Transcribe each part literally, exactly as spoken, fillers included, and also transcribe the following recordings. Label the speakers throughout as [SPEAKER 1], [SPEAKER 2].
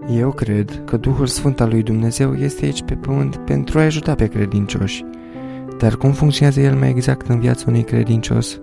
[SPEAKER 1] Eu cred că Duhul Sfânt al lui Dumnezeu este aici pe pământ pentru a ajuta pe credincioși. Dar cum funcționează El mai exact în viața unui credincios?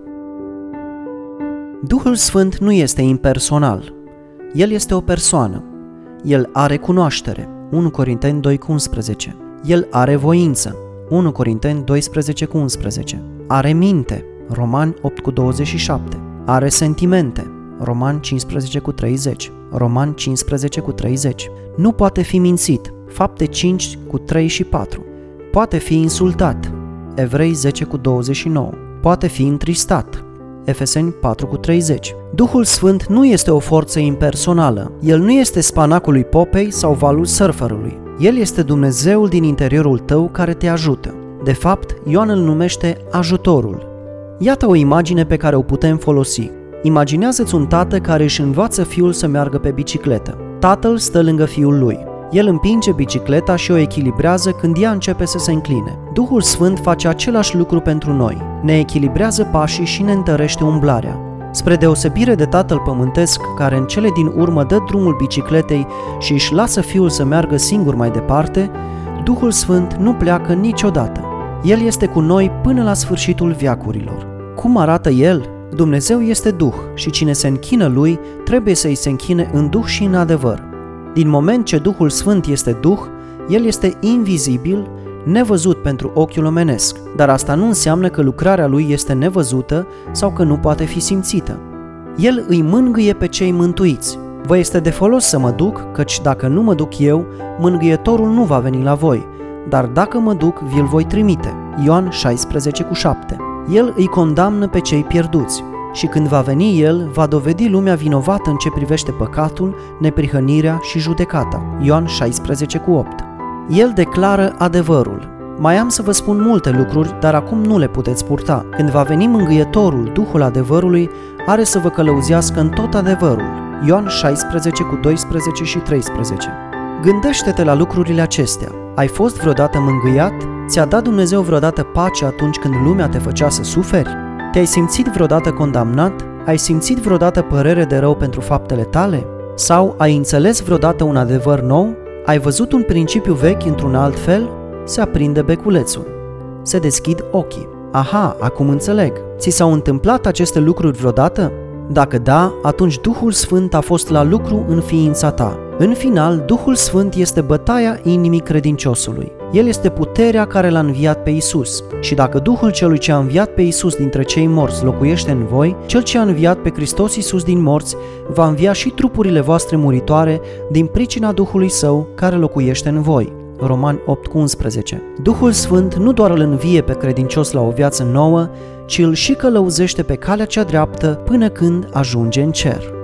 [SPEAKER 2] Duhul Sfânt nu este impersonal. El este o persoană. El are cunoaștere. unu Corinteni doi cu unsprezece. El are voință. unu Corinteni doisprezece cu unsprezece. Are minte. Romani opt cu douăzeci și șapte. Are sentimente. Romani cincisprezece cu treizeci. Romani cincisprezece cu treizeci. Nu poate fi mințit. Fapte cinci cu trei și patru. Poate fi insultat. Evrei zece cu douăzeci și nouă. Poate fi întristat. Efeseni patru cu treizeci. Duhul Sfânt nu este o forță impersonală. El nu este spanacul lui Popei sau valul surferului. El este Dumnezeul din interiorul tău care te ajută. De fapt, Ioan îl numește ajutorul. Iată o imagine pe care o putem folosi. Imaginează-ți un tată care își învață fiul să meargă pe bicicletă. Tatăl stă lângă fiul lui. El împinge bicicleta și o echilibrează când ea începe să se încline. Duhul Sfânt face același lucru pentru noi. Ne echilibrează pașii și ne întărește umblarea. Spre deosebire de Tatăl pământesc, care în cele din urmă dă drumul bicicletei și își lasă fiul să meargă singur mai departe, Duhul Sfânt nu pleacă niciodată. El este cu noi până la sfârșitul veacurilor. Cum arată El? Dumnezeu este Duh și cine se închină Lui trebuie să îi se închine în Duh și în adevăr. Din moment ce Duhul Sfânt este Duh, El este invizibil, nevăzut pentru ochiul omenesc, dar asta nu înseamnă că lucrarea Lui este nevăzută sau că nu poate fi simțită. El îi mângâie pe cei mântuiți. Vă este de folos să mă duc, căci dacă nu mă duc eu, mângâietorul nu va veni la voi, dar dacă mă duc, vi-l voi trimite. Ioan șaisprezece cu șapte. El îi condamnă pe cei pierduți. Și când va veni El, va dovedi lumea vinovată în ce privește păcatul, neprihănirea și judecata. Ioan șaisprezece cu opt. El declară adevărul. Mai am să vă spun multe lucruri, dar acum nu le puteți purta. Când va veni mângâietorul, Duhul adevărului, are să vă călăuzească în tot adevărul. Ioan șaisprezece cu doisprezece și treisprezece. Gândește-te la lucrurile acestea. Ai fost vreodată mângâiat? Ți-a dat Dumnezeu vreodată pace atunci când lumea te făcea să suferi? Te-ai simțit vreodată condamnat? Ai simțit vreodată părere de rău pentru faptele tale? Sau ai înțeles vreodată un adevăr nou? Ai văzut un principiu vechi într-un alt fel? Se aprinde beculețul. Se deschid ochii. Aha, acum înțeleg. Ți s-au întâmplat aceste lucruri vreodată? Dacă da, atunci Duhul Sfânt a fost la lucru în ființa ta. În final, Duhul Sfânt este bătaia inimii credinciosului. El este puterea care l-a înviat pe Iisus. Și dacă Duhul celui ce a înviat pe Iisus dintre cei morți locuiește în voi, cel ce a înviat pe Hristos Iisus din morți va învia și trupurile voastre muritoare din pricina Duhului Său care locuiește în voi. Romani opt cu unsprezece. Duhul Sfânt nu doar îl învie pe credincios la o viață nouă, ci îl și călăuzește pe calea cea dreaptă până când ajunge în cer.